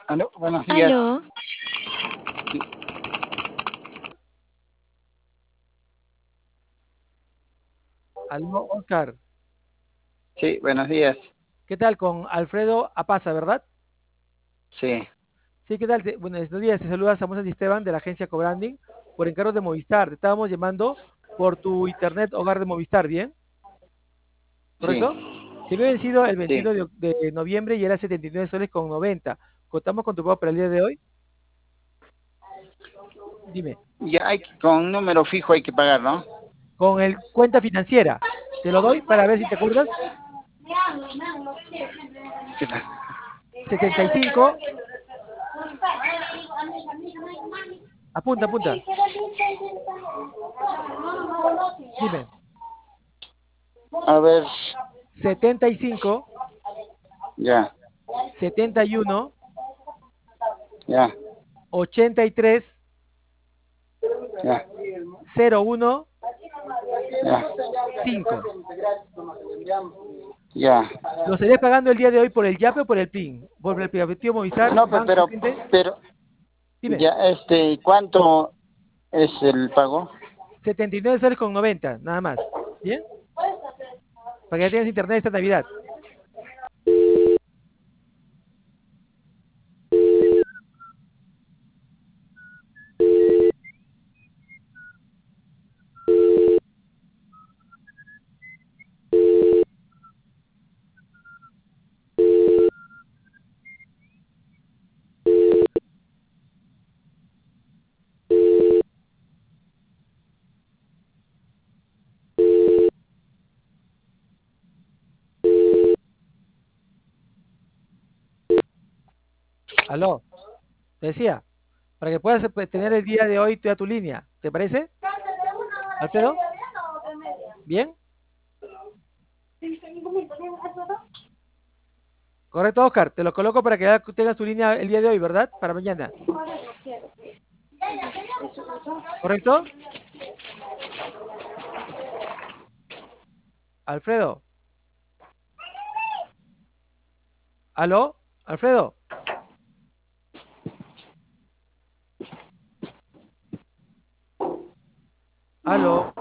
Aló, buenos días. Aló, Sí, aló, Oscar. sí, buenos días. ¿Qué tal con Alfredo Apaza, verdad? Sí, Sí, ¿qué tal? Bueno, estos días te saluda Samuel Esteban de la agencia Cobranding por encargo de Movistar. Te estábamos llamando por tu internet hogar de Movistar, ¿bien? sí, ¿Correcto? Se había vencido el sí. 21 de noviembre y era 79 soles con 90. ¿Contamos con tu pago para el día de hoy? Dime, Ya hay con número fijo hay que pagar, ¿no? con el cuenta financiera. Te lo doy para ver si te acuerdas. 75, apunta, apunta. Dime, A ver, 75, ya, 71, ya, 83, ya, 01, ya, 5. ya. ¿Lo estarías pagando el día de hoy por el Yape o por el PIN? ¿Por el aplicativo Movistar, No, Banco Corriente? pero, Dime, ya, ¿cuánto es el pago? 79 soles con 90, nada más. ¿Bien? Para que ya tengas internet esta Navidad. Aló, te decía, para que puedas tener el día de hoy toda tu línea. ¿Te parece, Alfredo? ¿Bien? Correcto, Oscar. Te lo coloco para que ya tengas tu línea el día de hoy, ¿verdad? Para mañana. ¿Correcto? Alfredo. ¿Aló? Alfredo. ¿Aló?